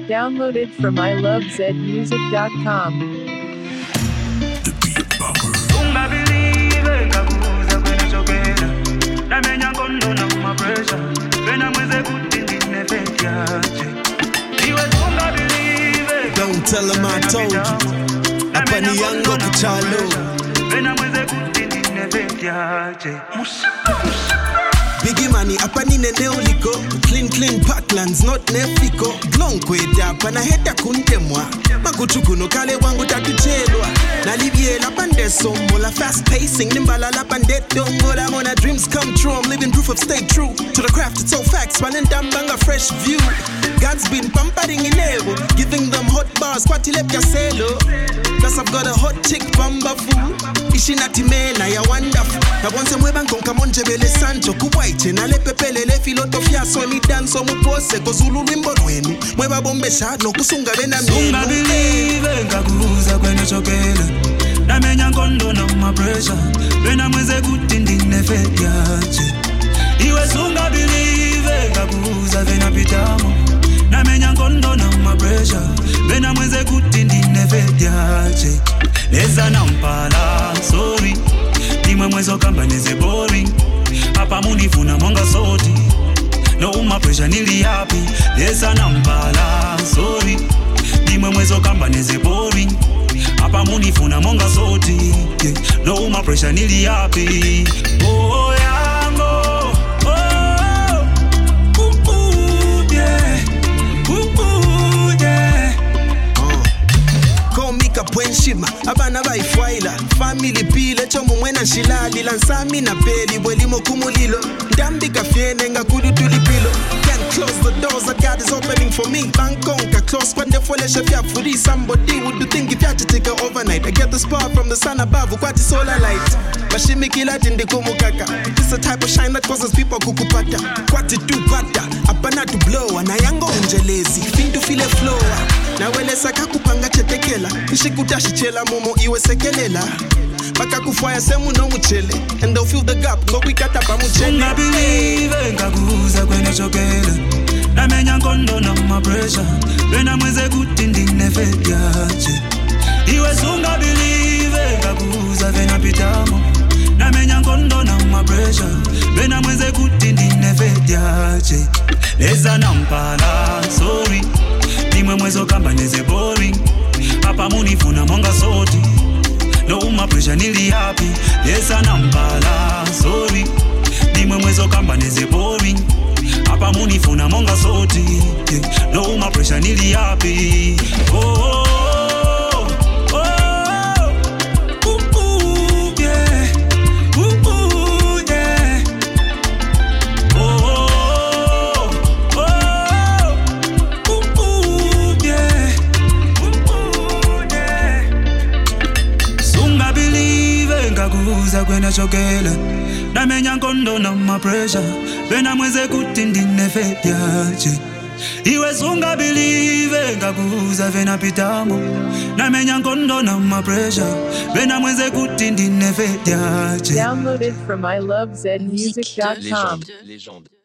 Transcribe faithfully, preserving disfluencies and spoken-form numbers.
Downloaded from I love zed music dot com. The beat bomber. Ungabelieve kakuza kwenachokela namenya kondo na mapresha wena mweze kutindi nefetiaje iwe ungabelieve. Don't tell him I told you. Apani yango kuchalo wena mweze kutindi nefetiaje. Biggie money, apa ni nene uliko. Clean clean parklands, not nefiko. Glong kweda, pana heta kuntemwa. Makuchukuno kale wangu tatuchelwa. Nalivye la pande sombo, la fast pacing. Nimbala la pande dongo, la mona dreams come true. I'm living proof of stay true. To the craft, it's all facts, palentambanga fresh view. God's been pampering in evo, giving them hot bars, kwati lep selo. Plus I've got a hot chick bamba fool. Ishinati mena ya wonderful. Na bonse mweba nkonka monjebele sancho kuwaiche na lepepele le filosofia so mi danso mu pose kozulu limbo lwenu mweba bombe shano kusunga bena menu. Sunga believe ngakuza kwenye chokela namenya kondo na mapresha wena mweze kutindi nefetiaje iwe sunga believe ngakuza vena pitamo namenya kondo na mapresha wena mweze kutindi nefetiaje leza nampala sorry nimwe mwezo kamba neze boring hapa munifuna monga soti no uma pressure nili happy leza nampala sorry nimwe mwezo kamba neze boring hapa munifuna monga soti yeah. No uma pressure nili happy oh yango oh ooh, ooh, yeah. Ooh, ooh, yeah. Call me kapwenshima abana bayifwaila family pile chomo mwena shilali lansami na peli bwelimo kumulilo ndambi kafiene ngakudu tulipilo. Can't close the doors that God is opening for me. Bankonka close when the foolish of furi. Somebody would do think if you had to take her overnight. I get the spark from the sun above kwati solar light bashimi kila tindi kumukaka. This a type of shine that causes people kukupata kwati tu pata apana to blow na yango unjelezi fin to feel a flow na wele saka kupanga chetekela ishikutashi chela momo iwe sekelela baka kufaya semu no muchele and they'll fill the gap ngo kwikata pa muchele. Sunga believe ngakuza kwenye chokela namenya kondo na mapresha wena mweze kutindi nefetiaje iwe sunga believe ngakuza vena pitamo namenya kondo na mapresha wena mweze kutindi nefetiaje leza nampala sorry nimwe mwezo kamba neze boring hapa munifuna monga soti no uma pressure nili happy leza nampala sorry nimwe mwezo kamba neze boring hapa munifuna monga soti yeah. No uma pressure nili happy oh, oh, oh, oh. Ooh, ooh, yeah. Ooh, ooh, yeah. Oh, oh, oh. Ooh, ooh, yeah. Ooh, ooh, yeah. Sunga believe ngakuza kwena chokela namenya kondo na mapresha wena mweze kutindi nefetiaje iwe sunga believe ngakuza vena pitamo namenya kondo na mapresha wena mweze kutindi nefetiaje. Downloaded from I love zed music dot com. Légende.